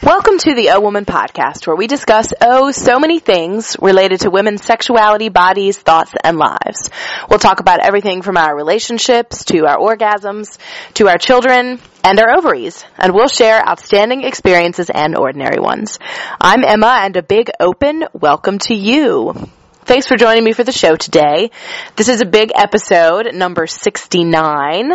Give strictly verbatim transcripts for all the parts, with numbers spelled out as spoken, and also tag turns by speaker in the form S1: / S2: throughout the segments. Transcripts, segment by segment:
S1: Welcome to the O Woman podcast, where we discuss, oh, so many things related to women's sexuality, bodies, thoughts, and lives. We'll talk about everything from our relationships, to our orgasms, to our children, and our ovaries. And we'll share outstanding experiences and ordinary ones. I'm Emma, and a big open welcome to you. Thanks for joining me for the show today. This is a big episode, number sixty-nine.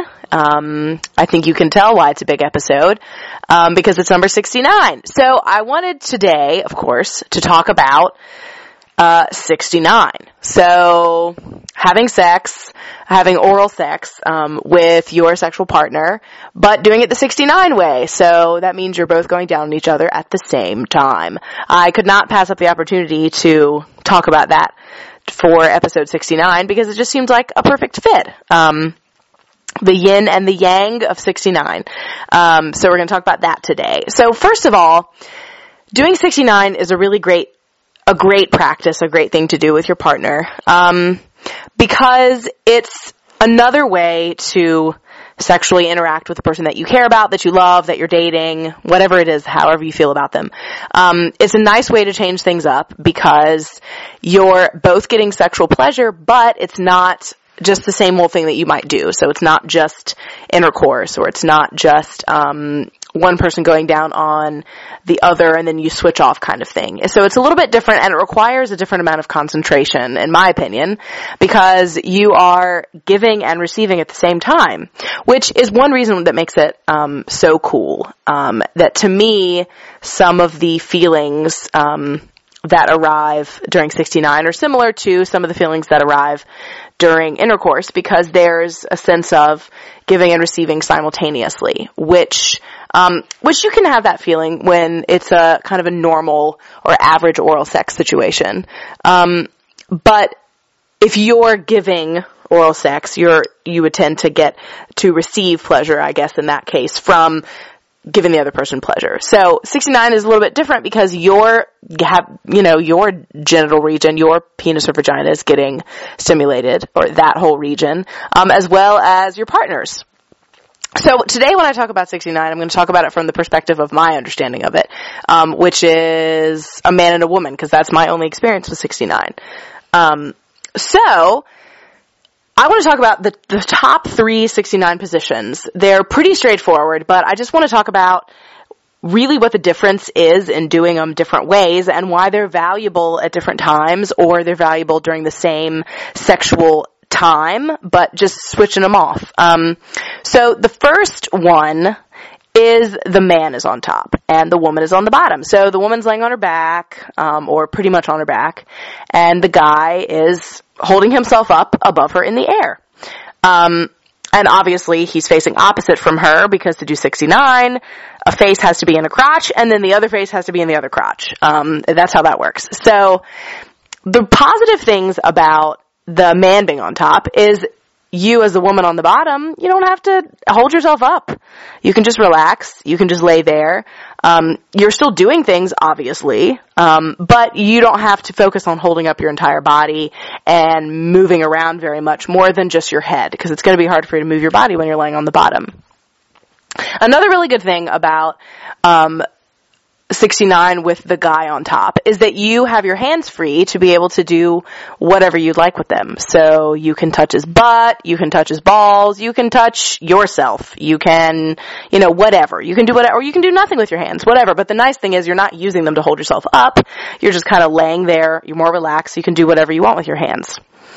S1: Um, I think you can tell why it's a big episode, um, because it's number sixty-nine. So I wanted today, of course, to talk about uh, sixty-nine. So having sex, having oral sex um, with your sexual partner, but doing it the sixty-nine way. So that means you're both going down on each other at the same time. I could not pass up the opportunity to talk about that for episode sixty-nine because it just seemed like a perfect fit. Um, the yin and the yang of sixty-nine. Um, so we're going to talk about that today. So first of all, doing sixty-nine is a really great, a great practice, a great thing to do with your partner, um, because it's another way to sexually interact with the person that you care about, that you love, that you're dating, whatever it is, however you feel about them. Um, it's a nice way to change things up because you're both getting sexual pleasure, but it's not just the same old thing that you might do. So it's not just intercourse, or it's not just um one person going down on the other and then you switch off kind of thing. So it's a little bit different, and it requires a different amount of concentration, in my opinion, because you are giving and receiving at the same time, which is one reason that makes it um so cool. Um that to me, some of the feelings um that arrive during sixty-nine are similar to some of the feelings that arrive during intercourse, because there's a sense of giving and receiving simultaneously, which um which you can have that feeling when it's a kind of a normal or average oral sex situation. Um but if you're giving oral sex, you're you would tend to get to receive pleasure, I guess, in that case, from giving the other person pleasure. So sixty-nine is a little bit different because your have you know your genital region, your penis or vagina is getting stimulated, or that whole region, um, as well as your partner's. So today, when I talk about sixty-nine, I'm going to talk about it from the perspective of my understanding of it, um, which is a man and a woman, because that's my only experience with sixty-nine. Um, so. I want to talk about the, the top three sixty-nine positions. They're pretty straightforward, but I just want to talk about really what the difference is in doing them different ways and why they're valuable at different times, or they're valuable during the same sexual time, but just switching them off. Um, so the first one is the man is on top and the woman is on the bottom. So the woman's laying on her back, um, or pretty much on her back, and the guy is holding himself up above her in the air. Um, and obviously he's facing opposite from her, because to do sixty-nine, a face has to be in a crotch, and then the other face has to be in the other crotch. Um, that's how that works. So the positive things about the man being on top is you, as the woman on the bottom, you don't have to hold yourself up. You can just relax. You can just lay there. Um, you're still doing things, obviously, um, but you don't have to focus on holding up your entire body and moving around very much more than just your head, because it's going to be hard for you to move your body when you're laying on the bottom. Another really good thing about um sixty-nine with the guy on top is that you have your hands free to be able to do whatever you'd like with them. So you can touch his butt, you can touch his balls, you can touch yourself, you can, you know, whatever. You can do whatever, or you can do nothing with your hands, whatever. But the nice thing is you're not using them to hold yourself up. You're just kind of laying there, you're more relaxed, you can do whatever you want with your hands.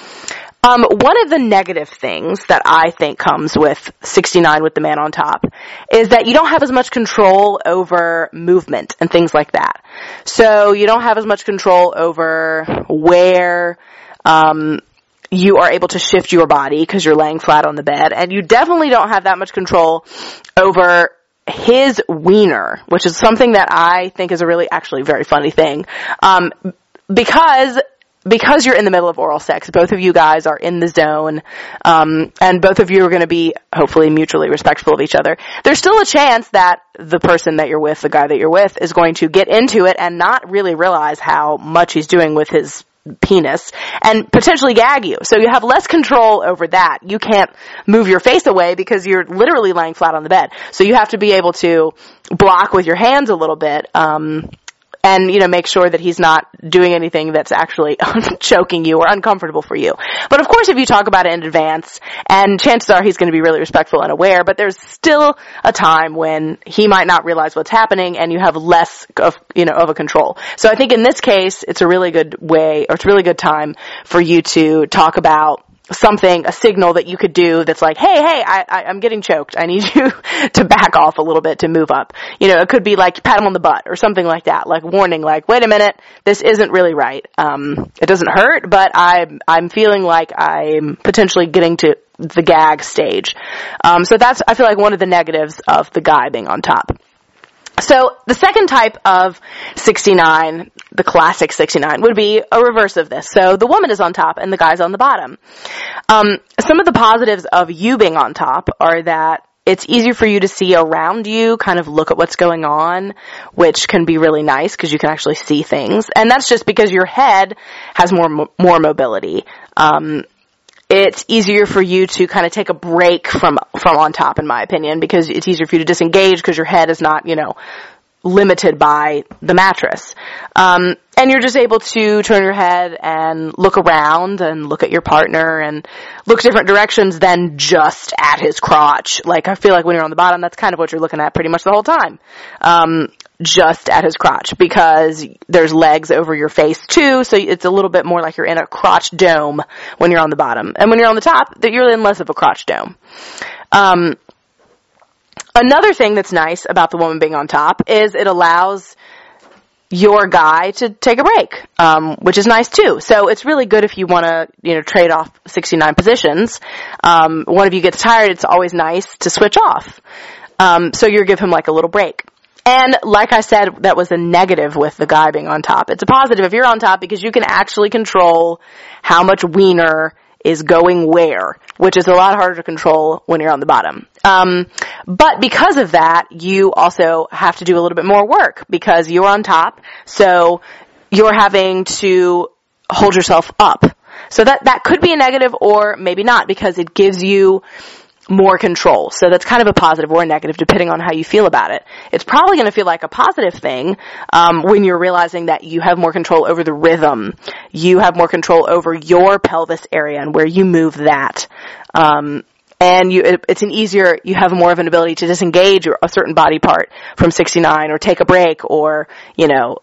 S1: Um, one of the negative things that I think comes with sixty-nine with the man on top is that you don't have as much control over movement and things like that. So you don't have as much control over where, um, you are able to shift your body because you're laying flat on the bed, and you definitely don't have that much control over his wiener, which is something that I think is a really actually very funny thing. Um, because Because you're in the middle of oral sex, both of you guys are in the zone, um, and both of you are going to be hopefully mutually respectful of each other. There's still a chance that the person that you're with, the guy that you're with, is going to get into it and not really realize how much he's doing with his penis and potentially gag you. So you have less control over that. You can't move your face away because you're literally laying flat on the bed. So you have to be able to block with your hands a little bit, um, and, you know, make sure that he's not doing anything that's actually choking you or uncomfortable for you. But of course, if you talk about it in advance, and chances are he's going to be really respectful and aware, but there's still a time when he might not realize what's happening and you have less of, you know, of a control. So I think in this case, it's a really good way, or it's a really good time for you to talk about something, a signal that you could do that's like, hey, hey, I, I, I'm getting choked. I need you to back off a little bit to move up. You know, it could be like pat him on the butt or something like that, like warning, like, wait a minute, this isn't really right. Um, it doesn't hurt, but I'm, I'm feeling like I'm potentially getting to the gag stage. Um, so that's, I feel like one of the negatives of the guy being on top. So the second type of sixty-nine, the classic sixty-nine, would be a reverse of this. So the woman is on top and the guy's on the bottom. Um, some of the positives of you being on top are that it's easier for you to see around you, kind of look at what's going on, which can be really nice because you can actually see things. And that's just because your head has more more mobility. Um, It's easier for you to kind of take a break from, from on top, in my opinion, because it's easier for you to disengage because your head is not, you know, limited by the mattress. Um, and you're just able to turn your head and look around and look at your partner and look different directions than just at his crotch. Like, I feel like when you're on the bottom, that's kind of what you're looking at pretty much the whole time. Um, just at his crotch, because there's legs over your face too, so it's a little bit more like you're in a crotch dome when you're on the bottom. And when you're on the top, that you're in less of a crotch dome. Um, another thing that's nice about the woman being on top is it allows your guy to take a break, um, which is nice too. So it's really good if you want to, you know, trade off sixty-nine positions. Um, one of you gets tired, it's always nice to switch off. Um, so you give him like a little break. And like I said, that was a negative with the guy being on top. It's a positive if you're on top because you can actually control how much wiener is going where, which is a lot harder to control when you're on the bottom. Um, but because of that, you also have to do a little bit more work because you're on top, so you're having to hold yourself up. So that, that could be a negative or maybe not because it gives you more control. So that's kind of a positive or a negative depending on how you feel about it. It's probably going to feel like a positive thing um, when you're realizing that you have more control over the rhythm. You have more control over your pelvis area and where you move that. Um, and you, it, it's an easier, you have more of an ability to disengage a certain body part from sixty-nine or take a break or, you know,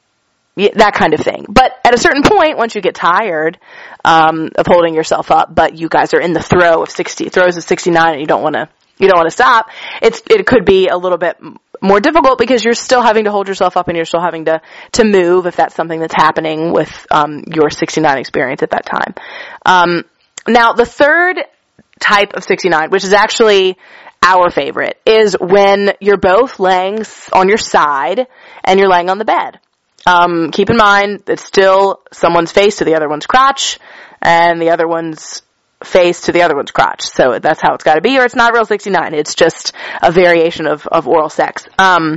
S1: that kind of thing. But at a certain point, once you get tired um, of holding yourself up, but you guys are in the throw of sixty throws of sixty-nine, and you don't want to you don't want to stop. It's it could be a little bit more difficult because you're still having to hold yourself up and you're still having to to move if that's something that's happening with um, your sixty-nine experience at that time. Um, now, the third type of sixty-nine, which is actually our favorite, is when you're both laying on your side and you're laying on the bed. Um, keep in mind, it's still someone's face to the other one's crotch, and the other one's face to the other one's crotch. So that's how it's gotta be, or it's not real sixty-nine. It's just a variation of, of oral sex. Um,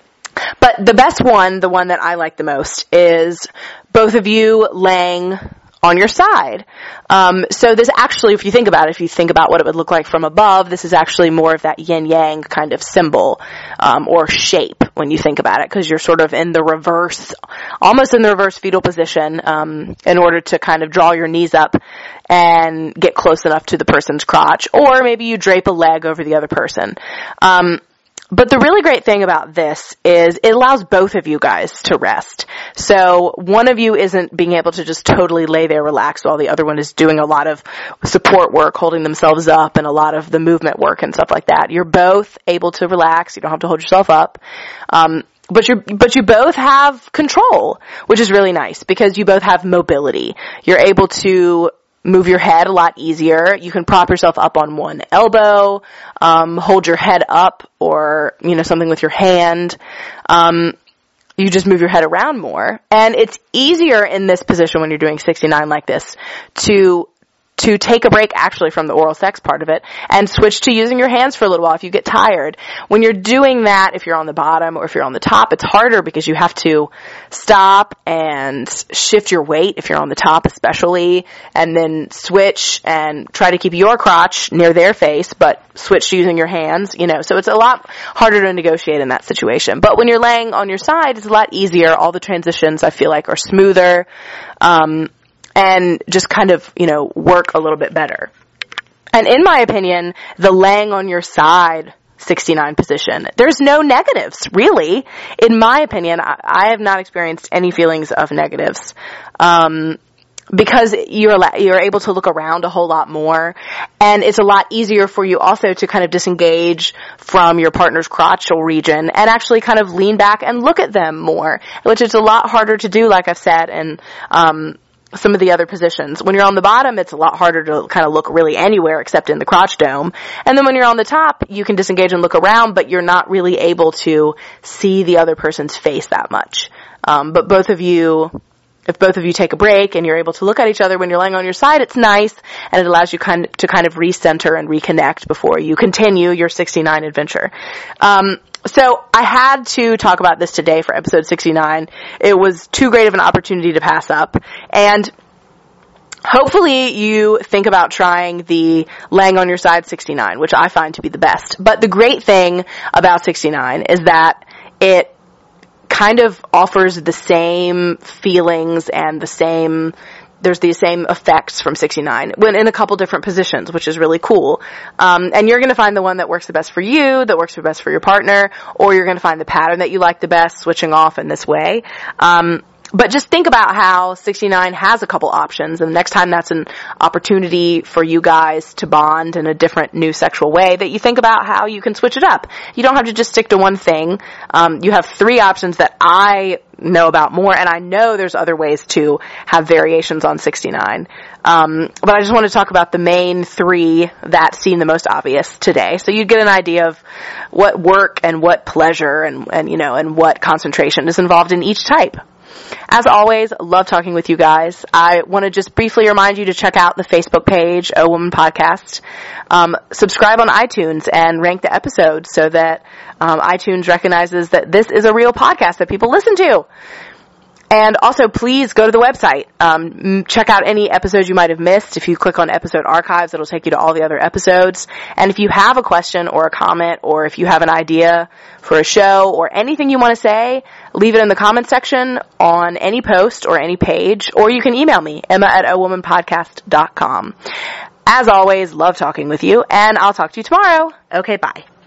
S1: but the best one, the one that I like the most, is both of you laying on your side. Um, so this actually, if you think about it, if you think about what it would look like from above, this is actually more of that yin-yang kind of symbol, um, or shape when you think about it, because you're sort of in the reverse, almost in the reverse fetal position, um, in order to kind of draw your knees up and get close enough to the person's crotch, or maybe you drape a leg over the other person. Um, But the really great thing about this is it allows both of you guys to rest. So one of you isn't being able to just totally lay there relaxed while the other one is doing a lot of support work, holding themselves up, and a lot of the movement work and stuff like that. You're both able to relax. You don't have to hold yourself up. Um, but you but you both have control, which is really nice because you both have mobility. You're able to move your head a lot easier. You can prop yourself up on one elbow, um, hold your head up, or, you know, something with your hand. Um, you just move your head around more. And it's easier in this position when you're doing sixty-nine like this to to take a break actually from the oral sex part of it and switch to using your hands for a little while if you get tired. When you're doing that, if you're on the bottom or if you're on the top, it's harder because you have to stop and shift your weight if you're on the top especially, and then switch and try to keep your crotch near their face, but switch to using your hands, you know. So it's a lot harder to negotiate in that situation. But when you're laying on your side, it's a lot easier. All the transitions, I feel like, are smoother, um, and just kind of, you know, work a little bit better. And in my opinion, the laying on your side sixty-nine position, there's no negatives, really. In my opinion, I, I have not experienced any feelings of negatives. Um, because you're you're able to look around a whole lot more, and it's a lot easier for you also to kind of disengage from your partner's crotchal region and actually kind of lean back and look at them more, which is a lot harder to do, like I've said, and um some of the other positions. When you're on the bottom, it's a lot harder to kind of look really anywhere except in the crotch dome. And then when you're on the top, you can disengage and look around, but you're not really able to see the other person's face that much. Um, but both of you, if both of you take a break and you're able to look at each other when you're laying on your side, it's nice, and it allows you kind of, to kind of recenter and reconnect before you continue your sixty-nine adventure. Um, So I had to talk about this today for episode sixty-nine. It was too great of an opportunity to pass up. And hopefully you think about trying the laying on your side sixty-nine, which I find to be the best. But the great thing about sixty-nine is that it kind of offers the same feelings and the same there's the same effects from sixty-nine when in a couple different positions, which is really cool. Um, and you're going to find the one that works the best for you, that works the best for your partner, or you're going to find the pattern that you like the best, switching off in this way. Um, But just think about how sixty-nine has a couple options, and the next time that's an opportunity for you guys to bond in a different new sexual way, that you think about how you can switch it up. You don't have to just stick to one thing. Um, you have three options that I know about more, and I know there's other ways to have variations on sixty-nine. Um, but I just want to talk about the main three that seem the most obvious today. So you get an idea of what work and what pleasure and, and, you know, and what concentration is involved in each type. As always, love talking with you guys. I want to just briefly remind you to check out the Facebook page, O Woman Podcast. Um, subscribe on iTunes and rank the episode so that um, iTunes recognizes that this is a real podcast that people listen to. And also, please go to the website. Um, check out any episodes you might have missed. If you click on episode archives, it'll take you to all the other episodes. And if you have a question or a comment, or if you have an idea for a show or anything you want to say, leave it in the comment section on any post or any page, or you can email me, Emma at o woman podcast dot com. As always, love talking with you, and I'll talk to you tomorrow. Okay, bye.